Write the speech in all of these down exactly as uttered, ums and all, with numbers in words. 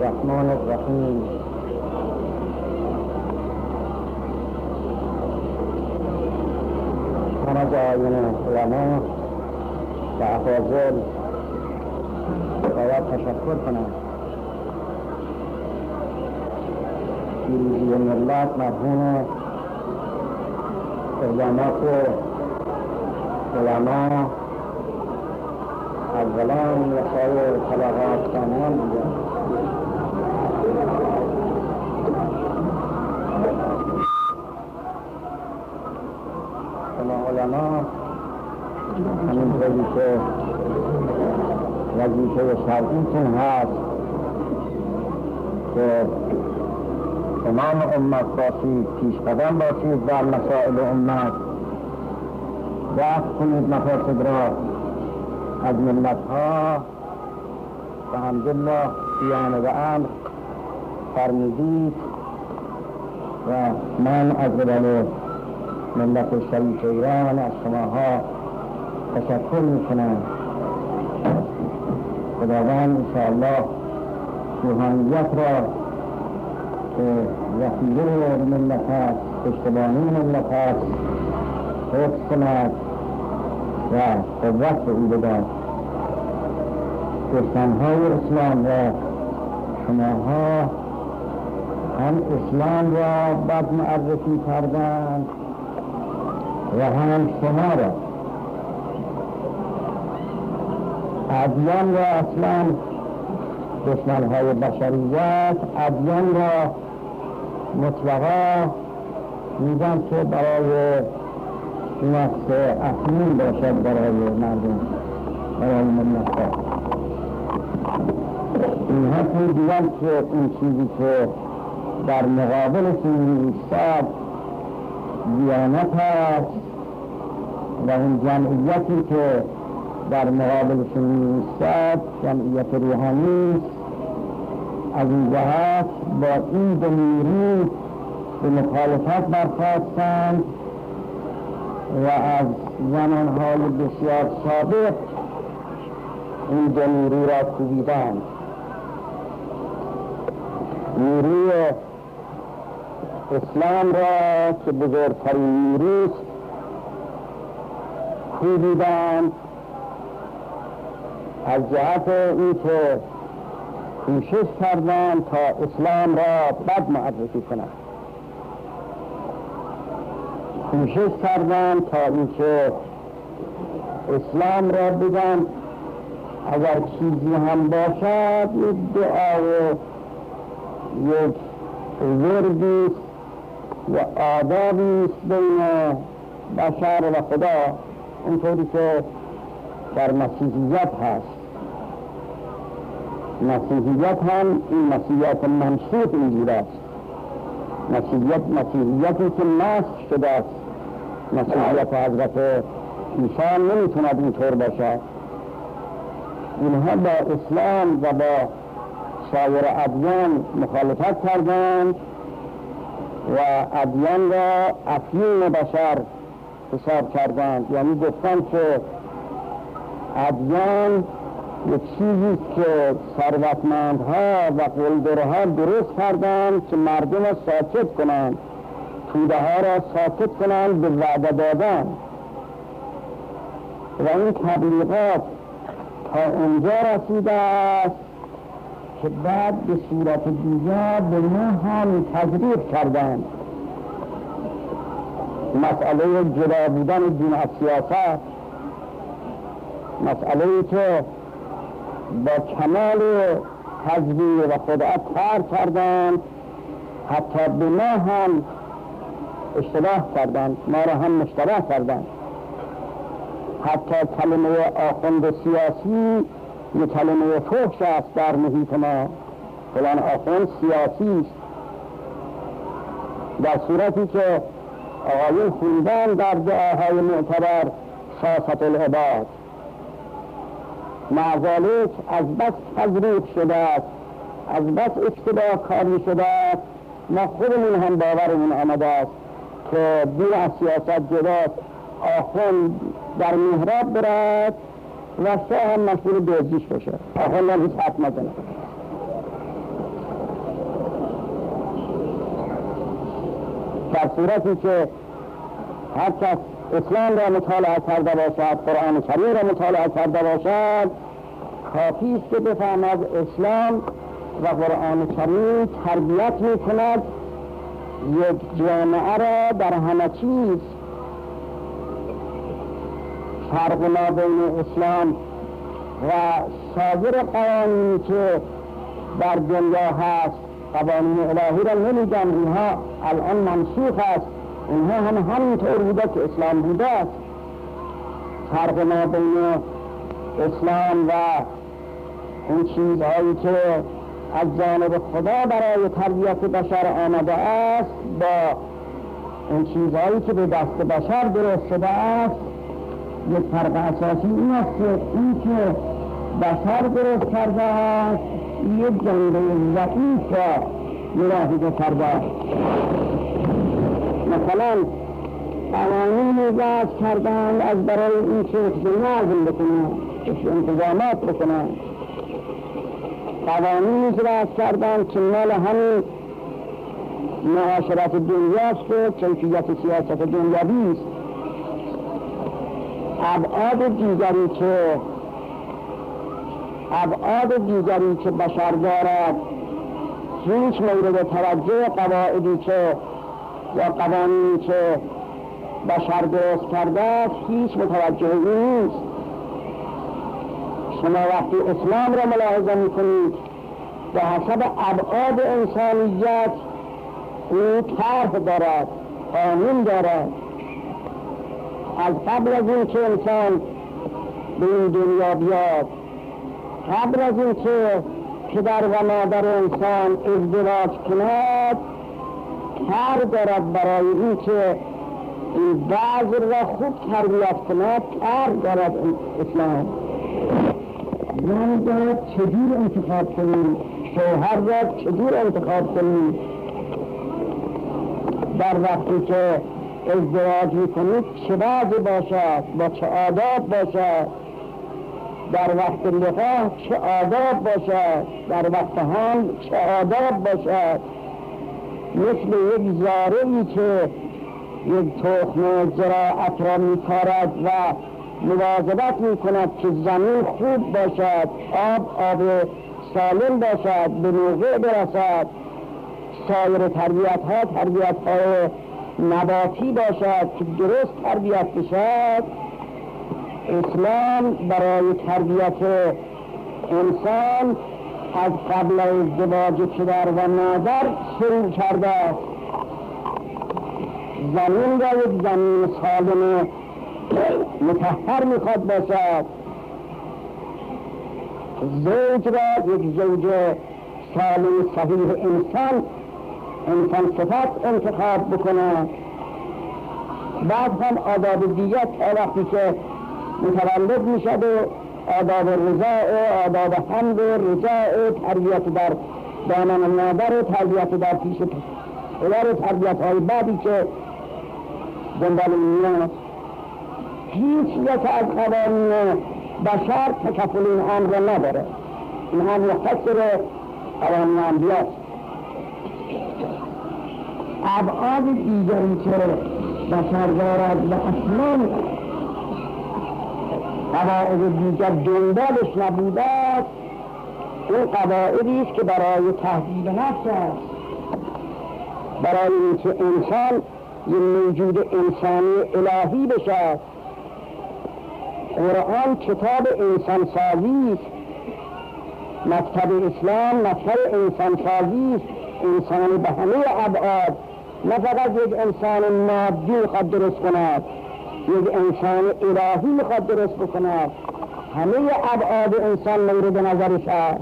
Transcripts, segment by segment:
الرحمن الرحیم. همه جایان علما و افاضل باید تشکر کنم. پیروزی ملت مرهون اقدامات علما اولان و سایر طبقات ثانیان بوده. شما علما همینطوری که وظیفه شرعیتون هست که امام امت باشید، پیشقدم باشید در مسائل امت، دفع کنید مفاسد را از ملت ها و الحمدلله بیان و امر فرمودید و من از قبل ملت شریف ایران از شماها تشکر میکنم. خداوند انشاءالله روحانیت را که وسیله ملت است، پشتبانی ملت است، حفظ کند و قوت به او بدهد. دشمنهای اسلام را شماها هم اسلام را بد معرفی کردند و هم شما را. ادیان را اصلا دشمنهای بشریت ادیان را مطلقا میگن که برای نفس افیون باشد، برای مردم، برای ملت ها. اینها میگن که این چیزی که در مقابلشون می‌ایستد دیانت هست و این جمعیتی که در مقابلشون می‌ایستد جمعیت روحانی است. از این جهت با این دو نیرو به مخالفت برخاستند و از زمانهای بسیار سابق این دو نیرو را کوبیدند. نیروی اسلام را که بزرگترین نیروست کوبیدند از جهت اینکه کوشش کردند تا اسلام را بد معرفی کنند. کوشش کردند تا اینکه اسلام را بگن اگر چیزی هم باشد یک دعا و یک وردی و آدابی است بین بشر و خدا، اونطوری که در مسیحیت هست. مسیحیت هم این مسیحیت منسوخ اینجور است. مسیحیت مسیحیتی که نسخ شده است. مسیحیت حضرت عیسی نمیتوند اینطور باشد. اینها با اسلام و با سایر ادیان مخالفت کردند و ادیان را افیون بشر حساب کردند. یعنی گفتند که ادیان یک چیزی که ثروتمندها و قلدرها درست کردند که مردم را ساکت کنند، توده ها را ساکت کنند، به وعده دادن. و این تبلیغات تا اونجا رسیده است که بعد به صورت دیگر به ما هم تجریب کردند. مسئله جدا بودن دین از سیاست، مسئله که با کمال تجزیه و خدعت کار کردند، حتی به ما هم اشتباه کردند، ما را هم مشتبه کردند. حتی کلمه آخوند سیاسی یک کلمه فحش است در محیط ما. فلان آخوند سیاسی است، در صورتی که آقایون خوندن در دعاهای معتبر سیاست العباد. معذالک از بس تزریق شده است، از بس اشتباه کاری شده است، ما خودمون هم باورمون آمده است که دین از سیاست جداست. آخوند در محراب برد و شاه هم مشغول دزدیش بشه، آخوند هم هیچ حق نزنه. در صورتی که هر کس اسلام را مطالعه کرده باشد، قرآن کریم را مطالعه کرده باشد، کافی است که بفهمد اسلام و قرآن کریم تربیت می کند یک جامعه را در همه چیز. فرق ما بین اسلام و سایر قوانینی که در دنیا هست، قوانین الهی را نمیگم، اینها الان منسوخ است، اینها هم همینطور بوده که اسلام بوده است. فرق ما بین اسلام و اون چیزهایی که از جانب خدا برای تربیت بشر آمده است با اون چیزهایی که به دست بشر درست شده است، یک فرق اساسی این است که این که بشر درست کرده است یک جنبه ضعیف را ملاحظه کرده است. مثلا قوانین وضع کردند از برای این که نظم بکنند، انتظامات بکنند، قوانینی وضع کردند که مال همین معاشرت دنیاست و کیفیت سیاست دنیوی است. ابعاد دیگری که ابعاد دیگری که بشر دارد هیچ مورد توجه قواعدی که یا قوانینی که بشر درست کرده است هیچ متوجه نیست. شما وقتی اسلام را ملاحظه میکنید به حسب ابعاد انسانیت او طرح دارد، قانون دارد. از قبل از این که انسان به این دنیا بیاد، قبل از این که پدر و مادر انسان ازدواج کند، کار دارد برای این که این بعض را خوب تربیت کند، کار دارد اسلام. زن دارد چجور انتخاب کنیم، شوهر را چجور انتخاب کنیم. در وقتی که ازدواج میکنید چه وضع باشد، با چه آداب باشد، در وقت لقاح چه آداب باشد، در وقت حمل چه آداب باشد. مثل یک زارعی که یک تخم زراعت را میکارد و مواظبت میکند که زمین خوب باشد، آب آب سالم باشد، به موقع برسد، سایر تربیت ها تربیت های نباتی باشد که درست تربیت بشد. اسلام برای تربیت انسان از قبل ازدواج پدر و مادر شروع کرده است. زمین را یک زمین سالم مطهر میخواد باشد، زوج را یک زوج سالم صحیح انسان انسان صفت انتخاب بکنه. بعد هم آداب دیگر تا وقتی که متولد میشد و آداب رضاع و آداب حمل و رضاع، تربیت در دامن مادر و تربیت در پیش پدر، تربیت های بعدی که دنبال میاد. هیچ یک از قوانین بشر تکفل این امر را نداره، این هم مختصر قوانین انبیاست. ابعاد دیگری که بشر دارد و اصلا قواعد دیگر دنبالش نبوده است، این قواعدی است که برای تهذیب نفس است، برای اینکه انسان یک موجود انسانی الهی بشد. قرآن کتاب انسان سازی است، مکتب اسلام مکتب انسان سازی است. انسان به همه ابعاد، نه فقط یک انسان مادی میخواد درست کند، یک انسان الهی میخواد درست بکند. همه ابعاد انسان مورد نظرش است.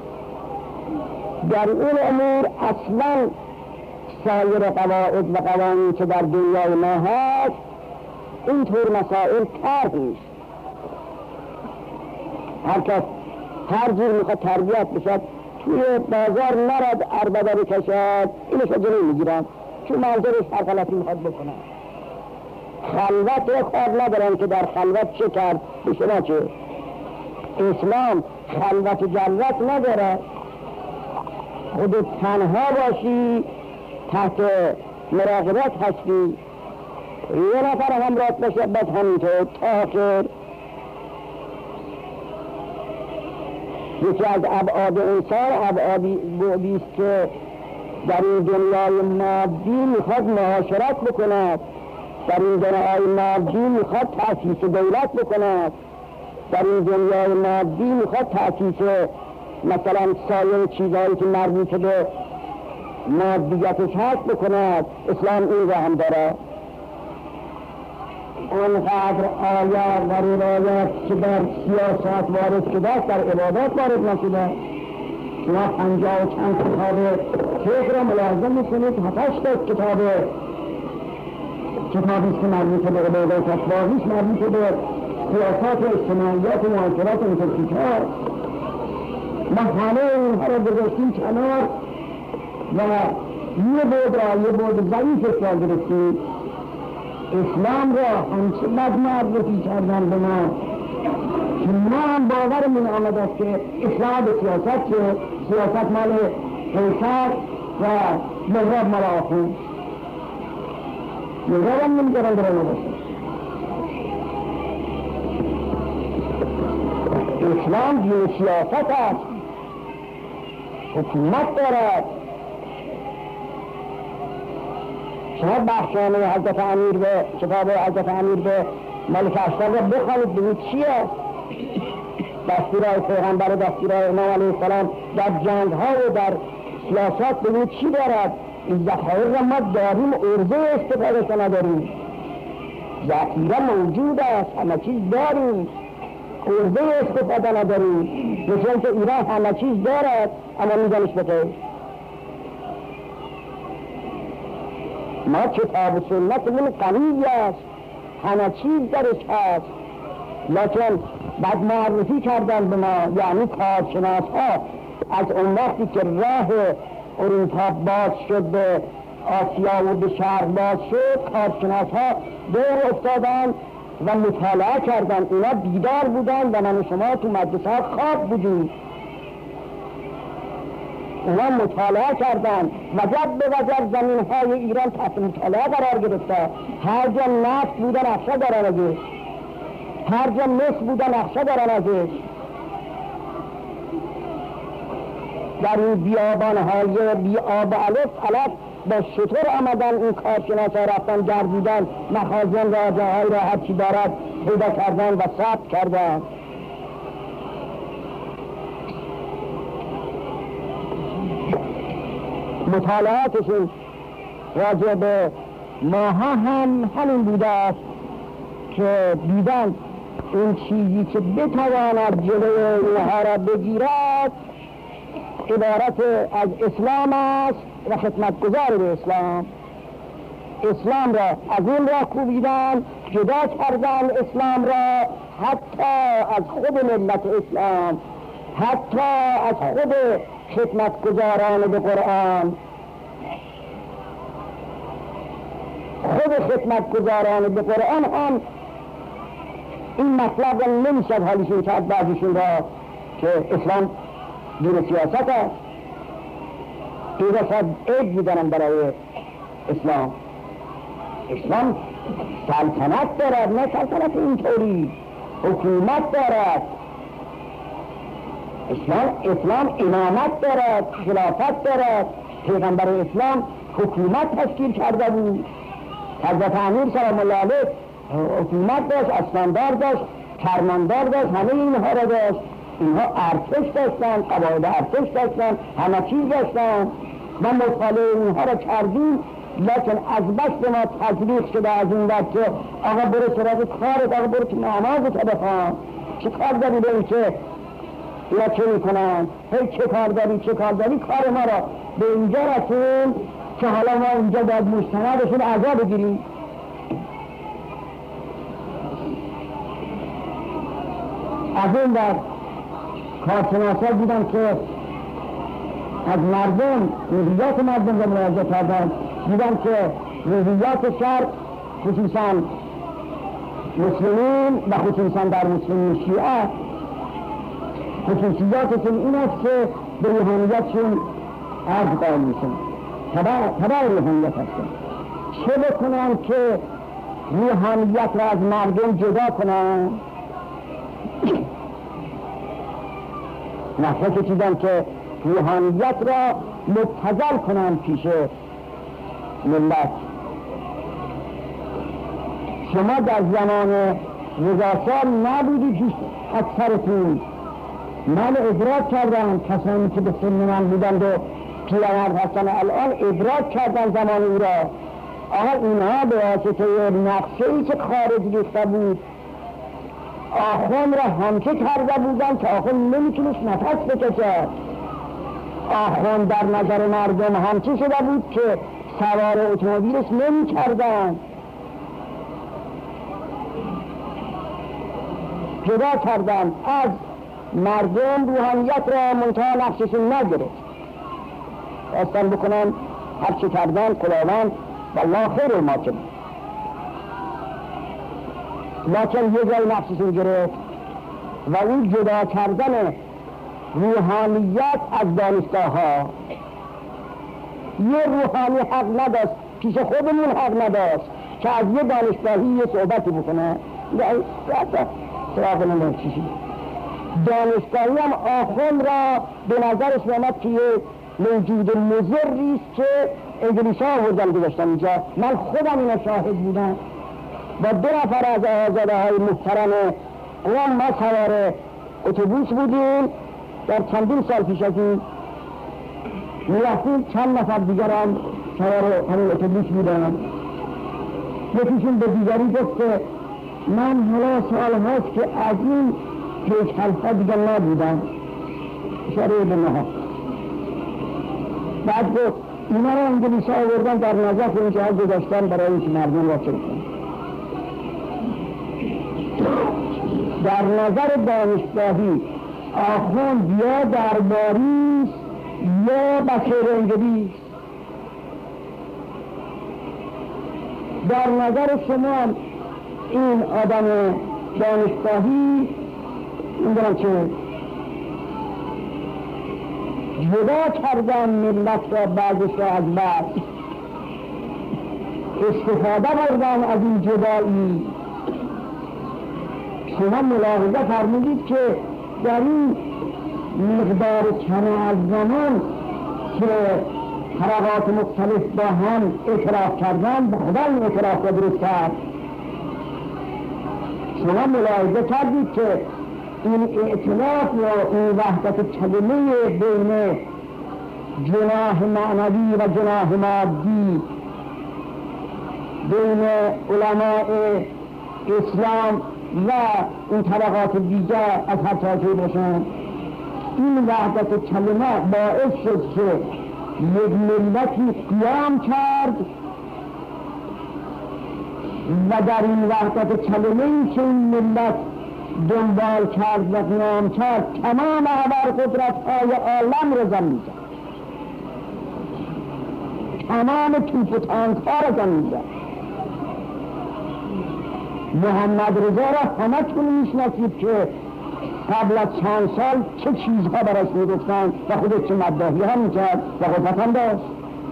در این امور اصلا سایر قواعد و قوانین که در دنیای ما هست اینطور مسائل طرح نیست. هر کس هر جور میخواد تربیت بشد، توی بازار نرد عربده بکشد، اینش رو جلوی میگیرن چون منظرش هر غلطی میخواد بکنه. خلوت خواب ندارن که در خلوت چه کرد بشه نچه. اسلام خلوت جلوت نداره. خودت تنها باشی تحت مراقبت هستی، یه نفر همراه باشه بس همینطور تا آخر. یکی از ابعاد انسان ابعادی است که در این دنیای مادی میخواد معاشرت بکند، در این دنیای مادی میخواد تأسیس دولت بکند، در این دنیای مادی میخواد تأسیس مثلا سایر چیزهایی که مربوط به مادیتش هست بکند. اسلام این را هم داره. اونقدر آیات و روایات که در سیاست وارد شده است در عبادات وارد نشده. شما پنجاه و چند کتاب فقه را ملاحظه میکنید، هفتش تا کتاب کتابی که مربوط به عبادات است، باقیش مربوط به سیاست و اجتماعیات و معاشرات و اینطور. ما همه اینها را گذاشتیم کنار و یه بود را یه بود ضعیف اختیار گرفتیم. اسلام را همچه بد معرفی کردن به ما که ما هم باورمون آمد است که اسلام به سیاست که سیاست مال قیصر و مهراب مال آخوند. مهراب هم نمیگرن برای ما باشه. اسلام دین سیاست است، حکومت دارد. شما بخشنامه حضرت امیر به کتاب حضرت امیر به ملک اشتر را بخوانید ببینید چی است. دستورهای پیغمبر و دستورهای امام علیه السلام در جنگ ها و در سیاست ببینید چی دارد. این ذخایر را ما داریم، عرضه استفاده که نداریم. ذخیره موجود است، همه چیز داریم، عرضه استفاده نداریم. مثل که ایران همه چیز دارد اما میدانش بخیر. ما کتاب و سنت من قوی است، همه چیز درش هست، لیکن بعد معرفی کردن به ما، یعنی کارشناس ها از اون وقتی که راه اروپا باز شد به آسیا و به شرق باز شد، کارشناس ها دور افتادن و مطالعه کردن. اینا بیدار بودن و من و شما تو مدرسه ها خواب بودیم. اونا مطالعه کردن، وجب به وجب زمین های ایران تحت مطالعه قرار گرفته. هر جا نفت بوده نقشه دارن ازش، هر جا مصر بوده نقشه دارن ازش. در این بیابان های بی آب الف علف با شطور آمدن این کارشناس ها رفتن گردیدن مخازن را جاهای را هرچی دارد پیدا کردن و ثبت کردن. مطالعاتشون راجع به ماها هم همین بوده است که دیدن این چیزی که بتواند جلوی اینها را بگیرد عبارت از اسلام است و خدمتگزار به اسلام. اسلام را از این را کوبیدن، جدا کردن اسلام را حتی از خود ملت اسلام، حتی از خود خدمتگزاران به قرآن. خود خدمتگزاران به قرآن هم این مطلب را نمیشد حالیشون کرد بعضیشون را که اسلام دین سیاست است. این را شاید عید میدنم برای اسلام. اسلام سلطنت دارد، نه سلطنت اینطوری، حکومت دارد. اسلام اسلام امامت دارد، خلافت دارد. پیغمبر اسلام حکومت تشکیل کرده بود. حضرت امیر سلام الله علیه حکومت داشت، اسلاندار داشت، فرماندار داشت، همه اینها را داشت. اینها ارتش داشتن، قواعد ارتش داشتن، همه چیز داشتن. ما مطالعه اینها را کردیم، لیکن از بس به ما تزریق شده از این وقت که آقا برو سراغ کارت، آقا برو که نمازت بخوان، چه کار داری به این که یا چه میکنن؟ هی چه کار داری چه کار داری؟ کار ما را به اینجا رسون که حالا ما اینجا باید مجتمعشون اعضا بگیریم. از این وقت کارشناسا دیدن که از مردم روحیات مردم را ملاحظه کردن، دیدن که روحیات شرق خصوصا مسلمین و خصوصا در مسلمین شیعه خصوصیاتشون این است که به روحانیتشون عرض قائل میشن، تبع روحانیت هستن. چه بکنن که روحانیت را از مردم جدا کنن؟ نحوه کشیدن که روحانیت را مبتذل کنن پیش ملت. شما در زمان رضاشاه نبودید اکثرتون. من ادراک کردم، کسانی که به سن من بودند و پیرمرد هستن الان ادراک کردن زمان او را. آقا اینها به واسطه نقشه ای که خارج ریخته بود آخوند را همچه کرده بودن که آخوند نمیتونست نفس بکشد. آخوند در نظر مردم همچه شده بود که سوار اتومبیلش نمی کردن. جدا کردن از مردم روحانیت را، منتها نقششون نگرفت. داستان بکنن هر چه کردن خداوند والله خیر الماکرین، لکن یه جای نقششون گرفت و این جدا کردن روحانیت از دانشگاه ها. یه روحانی حق نداشت، پیش خودمون حق نداشت که از یه دانشگاهی یه صحبتی بکنه. سراغ نمید چیزی دانشگاهی هم آخوند را به نظرش میامد که یه موجود مضریست که انگلیسی ها آوردن گذاشتن اینجا. من خودم اینا شاهد بودم. با دو نفر از آزاده های محترم قوم ما سوار اتوبوس بودیم در چندین سال پیش از این. میرفتیم چند نفر دیگر هم سوار همین اتوبوس بودن. یکیشون به دیگری گفت که من حالا سوال هاست که از این پیش‌خلف‌ها دیگر نبودم، اشاره به نها. بعد گفت اینا را انگلیسی ها آوردن در نظر اینجا گذاشتن برای اینکه مردم را چه کنن. در نظر دانشگاهی آخوند یا درباریست یا بخیر انگلیس. در نظر شما این آدم دانشگاهی این دارم چه جدا کردن ملت را بعضش را از بعض، استفاده بردن از این جدایی. شما ملاحظه فرمودید که در این مقدار کم از زمان که طبقات مختلف با هم اعتراف کردن با خدا این اعتراف را درست کرد. شما ملاحظه کردید که این ائتلاف و این وحدت کلمه بین جناح معنوی و جناح مادی، بین علماء اسلام و این طبقات دیگر از هر طایفه باشند، این وحدت کلمه باعث شد که یک ملتی قیام کرد و در این وحدت کلمه ای که این ملت دنبال کرد و قیام کرد تمام ابرقدرت های عالم را زمین کرد، تمام توپ و تانک ها را زمین کرد. محمد رضا را همه تون میشناسید که قبل از چند سال چه چیزها براش میگفتن و خودش چه مداحی ها میکرد و قدرت هم داشت.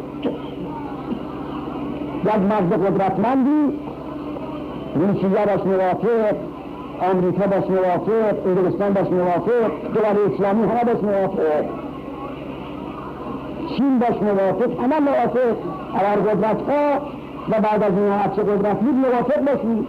یک مرد قدرتمندی، روسیه باش موافق، امریکا باش موافق، انگلستان باش موافق، دول اسلامی همه باش موافق، چین باش موافق، همه موافق. اگر قدرت ها و بعد از این هرچه قدرت بود موافق باشید.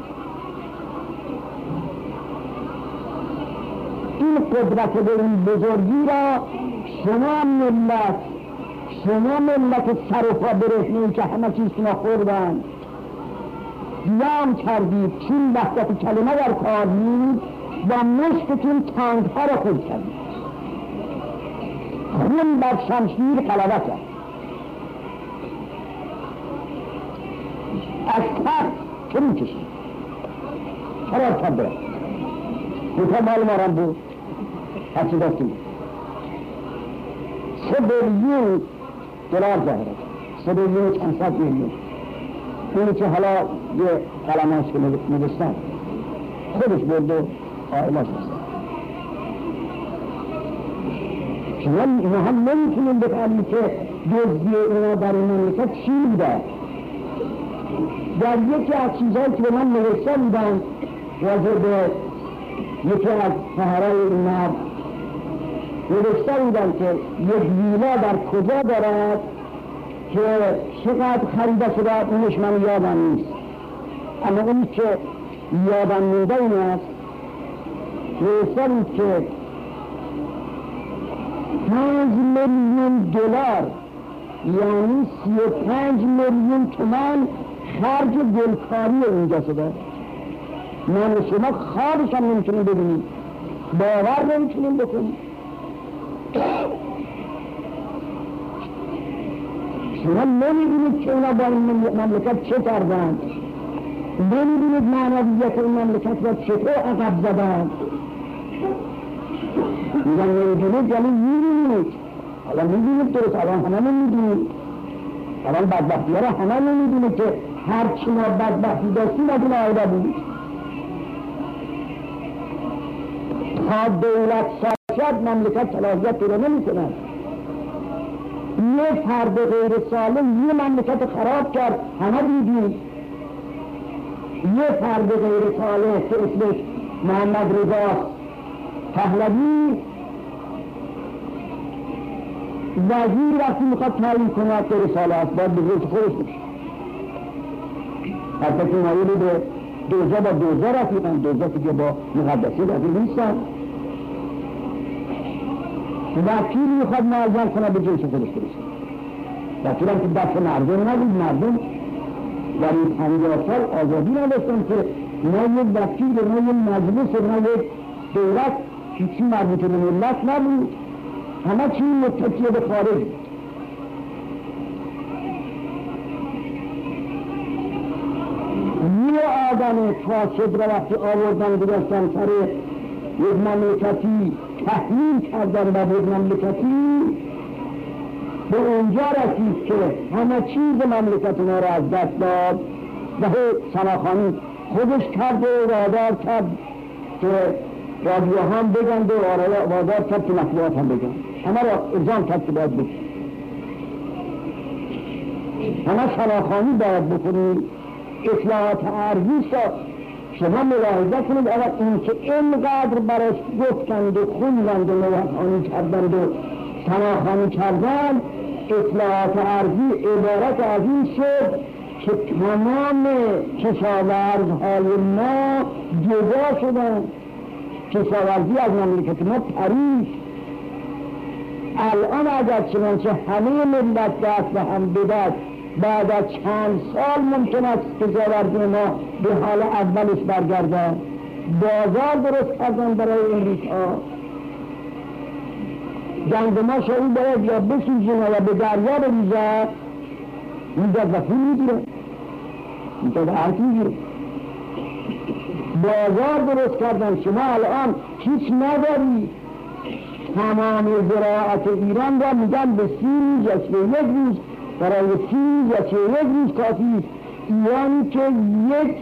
این قدرت به این بزرگی را شما ملت شما ملت سرفا برهنه‌ای که همه چیز شما خوردن قیام کردید. چون وحدت کلمه در کار بود و مشتتون تنگها را خود کردید. خون بر شمشیر غلبه کرد. از تخت چه میکشید؟ قرار کرد برد دوتا مال مارم بود هرچی داشتیم سه بیلیون دلار ظاهره، سه بیلیون چند صد میلیون. اونی که حالا یه قلماش که نوشتن خودش برد و عائلش هستن. شما اینا هم نمیتونیم بفهمید که دزدی اینا در این مملکت چی بوده. در یکی از چیزهایی که به من نوشته بودن راجع به یکی از شهرهای این مرد نوشته بودن که یک ویلا در کجا دارد که چقدر خریده شده اونش من یادم نیست، اما اونی که یادم مونده این است نوشته بود که پنج میلیون دلار یعنی سی و پنج میلیون تومان خرج گلکاری اونجا شده. من شما خوابش هم نمیتونیم ببینیم، باور نمیتونیم بکنیم. شما نمیبینید که اونا با این مملکت چه کردن، نمیبینید معنویت این مملکت را چطور عقب زدن. میگن نمیبینید یعنی میبینید. حالا میبینید درست، الان همه نمیبینید، الان بدبختی ها را همه نمیبینید که هرچی ما بدبختی داشتیم از این آیده بود. تا دولت شد مملکت صلاحیت رو نمیکنن. یه فرد غیر سالم یه مملکت خراب کرد، همه دیدیم. یه فرد غیر سالم که اسمش محمد رضا پهلوی وزیر وقتی میخواد تعیین کنه غیر ساله است، باید بگوید خودش بشه. حتی که مایلی به دوزا با دوزا رفیدن، دوزا که با مقدسی رفید نیستن. وکیل میخواد معزن کنه به جنس خودش برسه. وکیل هم که دست مردم نبود، مردم در این پنجاه سال آزادی نداشتن که نه یک وکیل، نه یک مجلس، نه یک دولت، هیچی مربوط به ملت نبود، همه چی متکیه به خارج. یه آدم فاسد را وقتی آوردن گذاشتن سر یک مملکتی تحلیل کردن و یک مملکتی به اونجا رسید که همه چیز مملکت ما را از دست داد و سناخانی خودش کرد و وادار کرد که رادیو هم بگن و وادار کرد که مطبوعات هم بگن، همه را الزام کرد که باید بگن، همه سناخانی باید بکنید. اصلاحات ارضی سا شما ملاحظه کنید، اگر این که اینقدر برش گفتند و خوندند و نوحانی کردند و سناخانی کردند، اصلاحات ارضی عبارت از این شد که تمام کشاورزهای ما جدا شدند، کشاورزی از مملکت ما پرید. الان اگر چنانچه همه ملت دست به هم بدست، بعد از چند سال ممکن است کشاورزی ما به حال اولش برگردد. بازار درست کردن برای امریکا، گندماش او باید یا بسوزونه یا به دریا بریزد، میزد و پول میگیره، میزد و عرض میگیره. بازار درست کردن. شما الان هیچ نداری، تمام زراعت ایران را میگن به سی روز یا چه یک روز، برای سی روز یا چه یک روز کافی. ایرانی که یک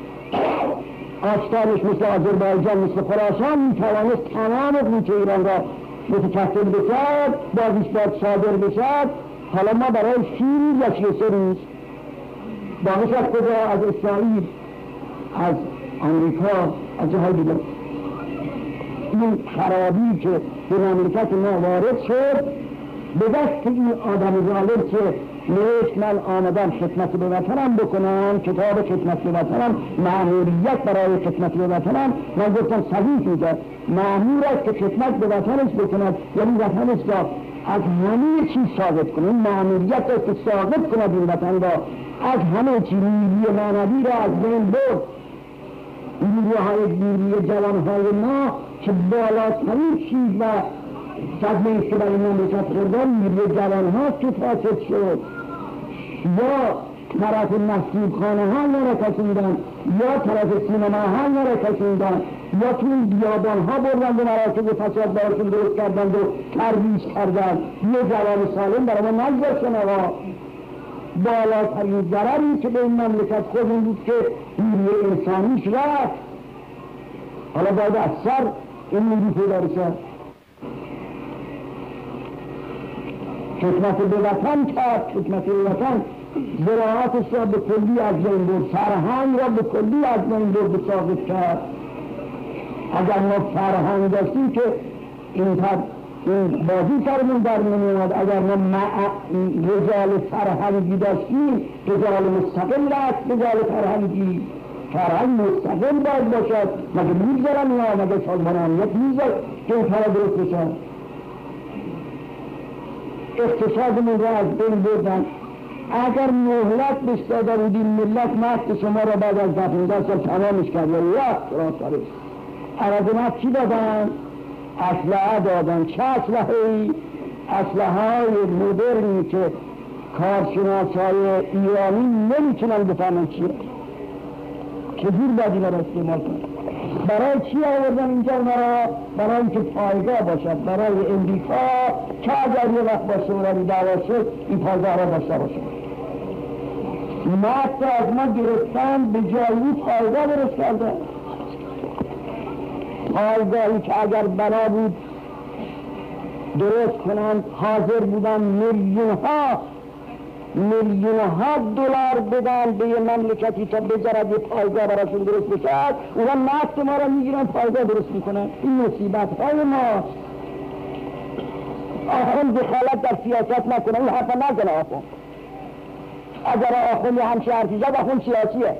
آستانش مثل آذربایجان، مثل خراسان میتوانست تمام قوت ایران را متکفل بشد، بازیش باید صادر بشد. حالا ما برای سی روز یا چه سه روز باقیش از کجا؟ از اسرائیل، از امریکا، از جاهای دیگر. این خرابی که به مملکت ما وارد شد به دست این آدم ظالم که نوشت من آمدم خدمت به وطنم بکنم، کتاب خدمت به وطنم، مأموریت برای خدمت به وطنم. من گفتم صحیح میگه، مأمور است که خدمت به وطنش بکند، یعنی وطنش را از همه چیز ثابت کنه. این مأموریت است که ثابت کند این وطن را از همه چیز. نیروی معنوی را از بین برد. نیروهای نیروی جوانهای ما که بالاترین چیز و صدمه است که برای مملکت خوردن نیروی جوان هاست که فاسد شد. یا طرف مسجد خانه ها نرا کشیدن، یا طرف سینما ها نرا کشیدن، یا توی بیابان ها بردند و مراکز فساد براشون درست کردند و ترویج کردند. یه جوان سالم برای ما نگذاشتن. آقا بالاترین ضرری که به این مملکت خود این بود که نیروی انسانیش رفت. حالا باید از سر این نیروی پیدا بشه. خدمت به وطن کرد. خدمت به وطن زراعتش را به کلی از بین برد، فرهنگ را به کلی از بین برد و ثابت کرد. اگر ما فرهنگ داشتیم که این این بازی سرمون در نمیاد. اگر ما رجال فرهنگی داشتیم، رجال مستقل است، رجال فرهنگی فرهنگ مستقل باید باشد. مگه میگذارن یا مگه سازمان امنیت میگذار که این کارا درست بشن؟ اقتصادمون را از بین بردن. اگر مهلت بهش داده بودیم ملت مست شما را بعد از پانزده سال تمامش کرد. والله قرآن شریف عرض چی دادن؟ اسلحه دادن. چه اسلحه‌ای؟ اسلحه‌های مدرنی که کارشناسای ایرانی نمیتونن بفهمن چیه، چجور باید اینا را استعمال کنن. برای چی آوردن اینجا اونا را؟ برای اینکه پایگاه باشد برای امریکا که اگر یه وقت با شوروی دعوا شد این پایگاه را داشته باشد. مست از ما گرفتن، به جایی پایگاه درست کردن. پایگاهی که اگر بنا بود درست کنند حاضر بودن میلیون ها میلیون ها دلار بدن به یه مملکتی تا بذارد یه پایگاه براشون درست بشد. اونا نفت ما را میگیرن پایگاه درست میکنن. این مصیبت های ما. آخوند دخالت در سیاست نکنه. این حرفا نزنه آخوند. اگر آخوند همچه حرفی زد آخوند سیاسیه.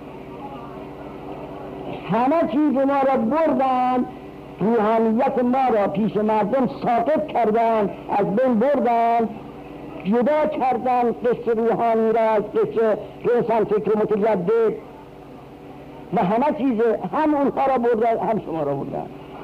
همه چیز ما را بردن، روحانیت ما را پیش مردم ساقط کردن، از بین بردن، جدا کردن قصه روحانی را از قصه روشن فکر متجدد و همه چیز هم اونها را بردن هم شما را بردن.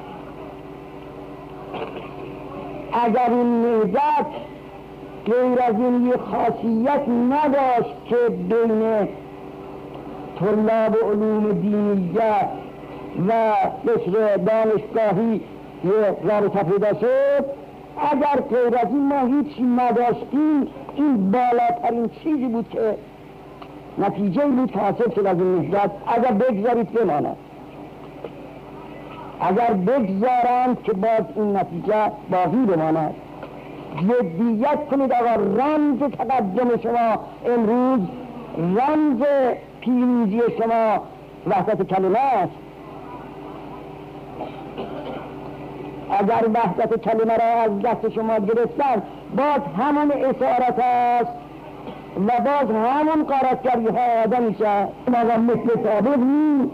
اگر این نهضت غیر از این یک خاصیت نداشت که بین طلاب علوم دینیه و قصر دانشگاهی یه رابطه پیدا شد، اگر غیر از این ما هیچی نداشتیم، این بالاترین چیزی بود که نتیجه بود که حاصل شد از این نهضت. اگر بگذارید بماند، اگر بگذارند که باز این نتیجه باقی بماند. جدیت کنید آقا. رمز تقدم شما امروز، رمز پیروزی شما وحدت کلمه است. اگر وحدت کلمه را از دست شما گرفتن، باز همون اسارت است و باز همون غارتگری ها آدم میشه. مگه مثل سابق نیست.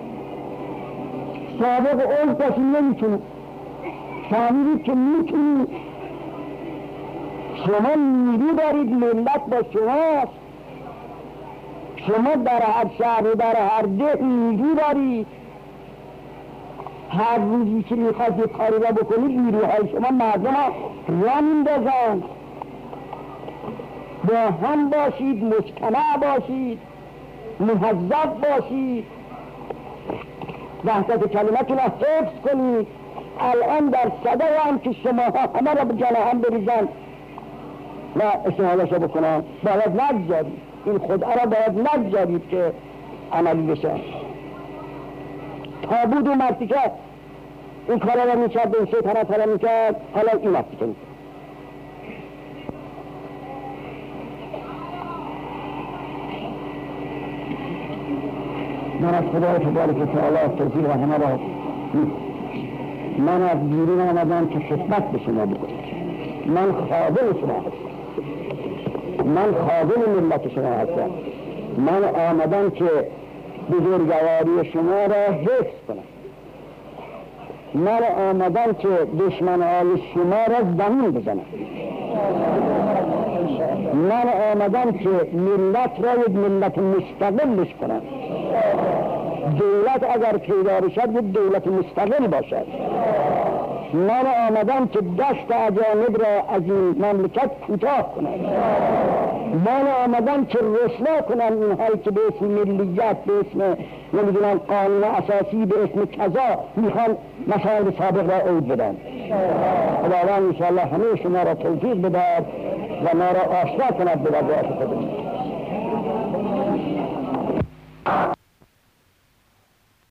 سابق اون کسی نمیتونه. فهمیدید که میتونید. شما نیرو دارید، ملت با شماست. شما در هر شهر و در هر ده نیرو دارید. هر روزی که میخواد یک کاری را بکنید نیروهای شما مردم را میندازند. با هم باشید، مجتمع باشید، مهذب باشید، وحدت کلمتون را حفظ کنید. الان در صدر هم که شما همه را به جان هم بریزن و استعمالش را بکنن، باید نگذارید. این خدا را باید نگذارید که عملی بشه. تابود و مرتیکه این کارا را میکرد، به این شیطنت ها را میکرد، حالا این مرتیکه میکرد. من از خدای تبارک و تعالی توفیق و همه را من از بیرون آمدم که خدمت به شما بکنم. من خادم شما هستم. من خادم ملت شما هستم. من آمدم که بزرگواری شما را حفظ کنم. من آمدم که دشمنان شما را زمین بزنم. من آمدم که ملت را یک ملت مستقلش کنم. دولت اگر پیدا بشد یک دولت مستقل باشد. من آمدم که دست اجانب را از این مملکت کوتاه کنم. من آمدم که رسوا کنم اینهایی که به اسم ملیت، به اسم نمیدونم قانون اساسی، به اسم کذا میخوان مسائل سابق را عود بدن. خداوند انشاءالله همه شما را توفیق بدهد و ما را آشنا کند به وضعیت خودمون.